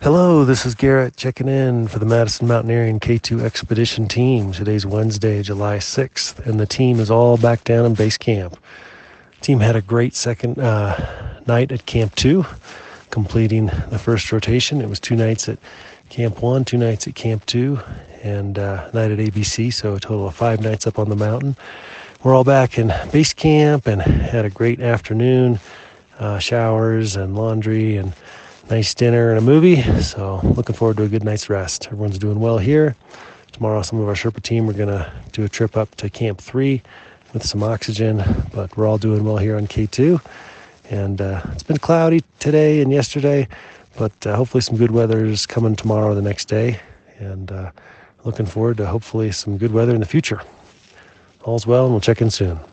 Hello, this is Garrett checking in for the Madison Mountaineering K2 Expedition team. Today's Wednesday, July 6th, and the team is all back down in base camp. The team had a great second night at Camp 2, completing the first rotation. It was 2 nights at Camp 1, 2 nights at Camp 2, and a night at ABC, so a total of 5 nights up on the mountain. We're all back in base camp and had a great afternoon, showers and laundry and nice dinner and a movie, so looking forward to a good night's rest. Everyone's doing well here. Tomorrow, some of our Sherpa team are going to do a trip up to Camp 3 with some oxygen, but we're all doing well here on K2. And it's been cloudy today and yesterday, but hopefully some good weather is coming tomorrow or the next day. And looking forward to hopefully some good weather in the future. All's well, and we'll check in soon.